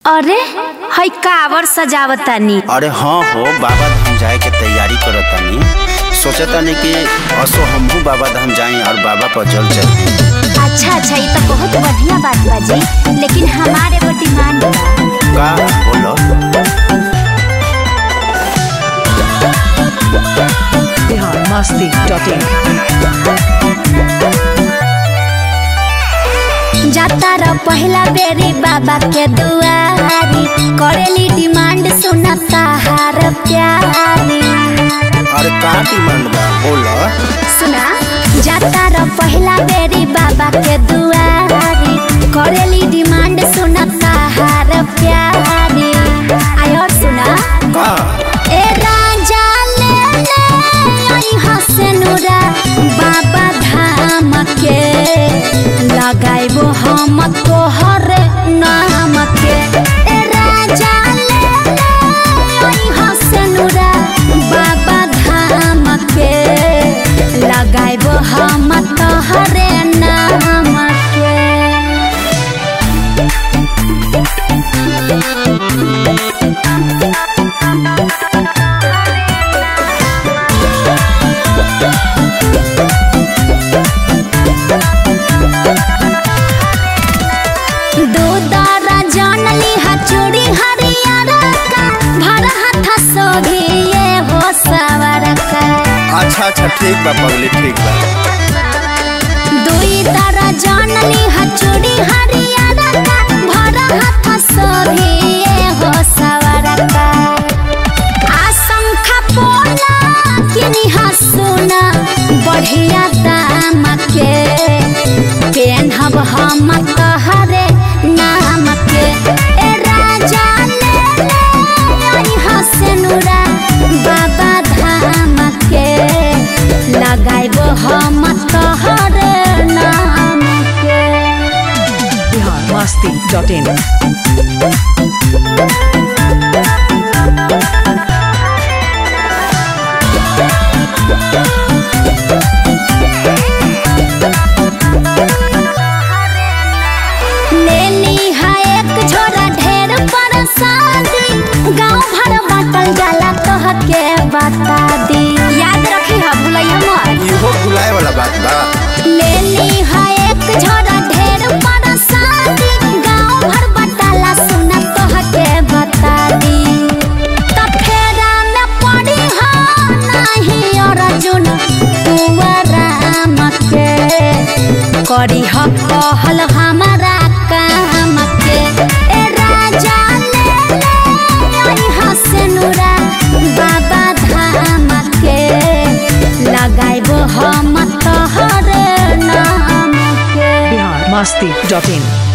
अरे हई कावर सजावतानी। अरे हाँ हो बाबा धाम जाए के तैयारी करतानी। सोचतानी कि असो हमहू बाबा धाम जाए और बाबा पर जल चढ़े। अच्छा ये तो बहुत बढ़िया बात बा जी, लेकिन हमारे वो डिमांड का बोलो। biharmasti.in जाता र पहला बेरी बाबा के दुआरी, करेली डिमांड सुनता हार प्यारी। अरे का डिमांड बा बोलो। सुना जाता र पहला बेरी बाबा के दुआरी, करेली डिमांड सुनता हार प्यारी। आयो सुना का ए राजा ले आई हसनुरा बाबा धाम के, लगाइबो हम तोहर नाम के। ए राजा ले आई हसनुरा बाबा धाम के, लगाइबो हम तोहर नाम के। अच्छा ठीक बा पगली ठीक बा। दुई तारा जानली हचूड़ी हरियारा का, भरा हाथ सभी हो सवारा का। आशंका पोला किनी हसुना बढ़िया दाम के, पेनहब हम तहरे नाम के। ए राजा ले आई हसनुरा बाबा धाम के, लगाइबो हम तोहर नाम के। biharmasti.in लेली है एक झोरा ढेर परसादी, गाँव भर बाटल जाला तोह के बता दी। याद रखी है भुलैया मत। इहो भुलाए वाला बात बा। लेली है एक झोरा ढेर परसादी, गाँव भर बाटला सुना तोह के बता दी। त फेरा में पड़ी हो नहीं अर्जुन कुंवराम के, करी हो कहल हमारा काम के। ए राजा ले आई हसनुरा बाबा धाम के, लगाइबो हम तोहर नाम के। biharmasti.in